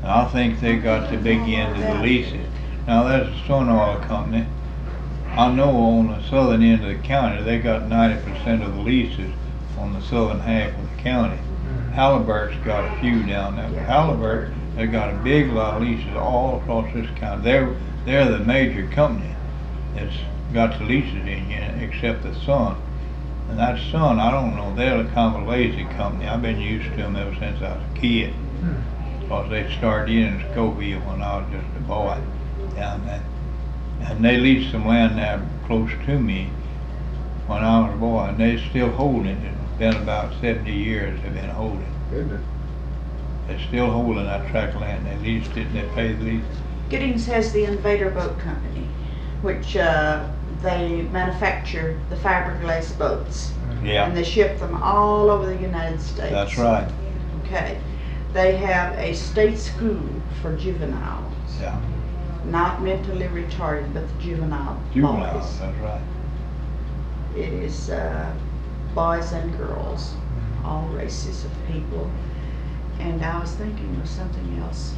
I think they got the big end of the leases. Now there's a Sun Oil company. I know on the southern end of the county they got 90% of the leases on the southern half of the county. Halliburton's got a few down there, but Halliburton, they got a big lot of leases all across this county. They're the major company that's got the leases in here, except the Sun. And that Sun, I don't know, they're kind of a lazy company. I've been used to them ever since I was a kid. Because they started in Scoville when I was just a boy down there. And they leased some land there close to me when I was a boy, and they're still holding it. It's been about 70 years they've been holding it. Goodness. They're still holding that tract of land. They leased it and they paid the lease. Giddings has the Invader Boat Company, which they manufacture the fiberglass boats. Yeah. And they ship them all over the United States. That's right. Okay. They have a state school for juveniles. Yeah. Not mentally retarded, but the juvenile Juveniles, boys. that's right. It is boys and girls, all races of people. And I was thinking of something else.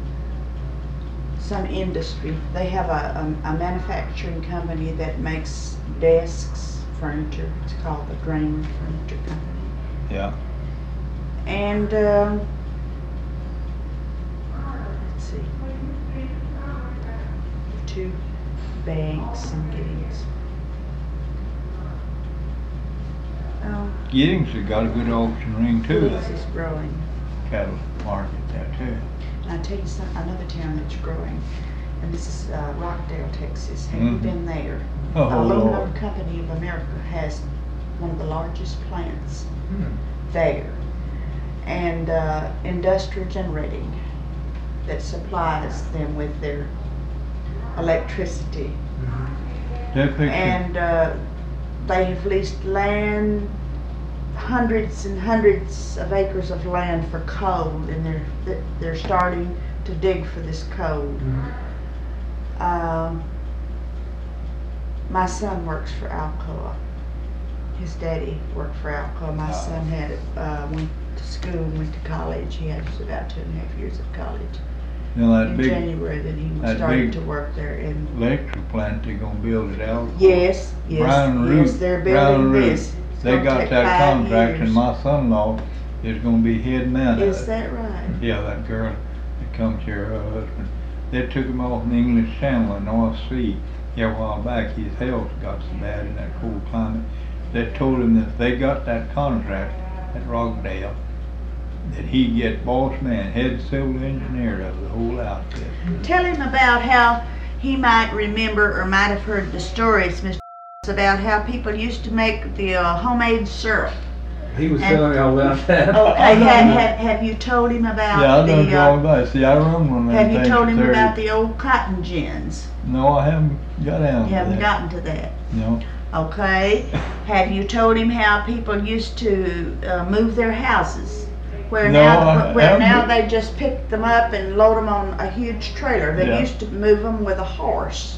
Some industry. They have a manufacturing company that makes desks, furniture. It's called the Drainer Furniture Company. Yeah. And let's see, two banks in Giddings. Giddings has got a good auction ring too. Giddings is growing. Cattle market there too. And I'll tell you another town that's growing, and this is Rockdale, Texas. Have you been there? Oh, Aluminum Lord. Company of America has one of the largest plants there, and Industrial Generating that supplies them with their electricity. That picture. And they've leased land, hundreds and hundreds of acres of land for coal, and they're starting to dig for this coal. My son works for Alcoa. His daddy worked for Alcoa. My son had went to school and went to college. He had about 2.5 years of college. You know, that In big January that he that started big to work there. And electric plant they're gonna build it out. yes, Brown yes, Root, they're Brown building Root. this. It's They gonna got take that 5 contract, years. and my son-in-law is gonna be head man of Is it. that right? Yeah, that girl that comes here, her husband. They took him off in the English Channel in North Sea here a while back. His health got so bad in that cold climate. They told him that if they got that contract at Rockdale, that he'd get boss man, head civil engineer of the whole outfit. Tell him about how he might remember or might have heard the stories, Mr. about how people used to make the homemade syrup. He was telling me all about that. Okay, have you told him about Yeah, I know the? all about it. See, I run one of them Have you things told for him 30. about the old cotton gins? No, I haven't got down You to haven't that. gotten to that. No. Okay. Have you told him how people used to move their houses? Where No, now, I where now haven't. they just pick them up and load them on a huge trailer. They Yeah. used to move them with a horse.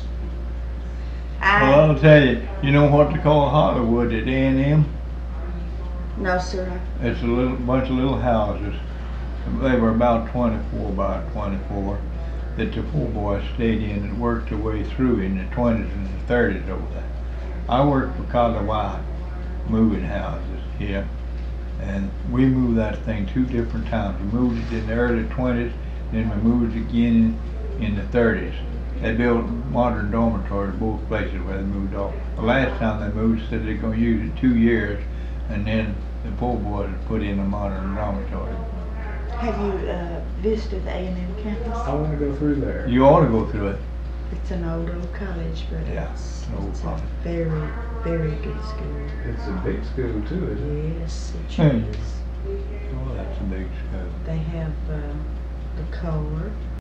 Well, I'll tell you, you know what they call Hollywood at A&M? No, sir. It's a little bunch of little houses. They were about 24 by 24 that the poor boys stayed in and worked their way through in the 20s and the 30s over there. I worked for Collie White moving houses here, and we moved that thing 2 different times. We moved it in the early 20s, then we moved it again in the 30s. They built modern dormitories both places where they moved off. The last time they moved said they're going to use it 2 years, and then the poor boys put in a modern dormitory. Have you visited the A&M campus? I want to go through there. You ought to go through it. It's an old college, but Yeah, it's an old a college. very, very good school. It's a big school too, isn't it? Yes, it sure Hmm. is. Oh, that's a big school. They have the core,